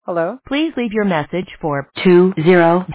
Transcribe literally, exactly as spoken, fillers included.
Hello? Please leave your message for two zero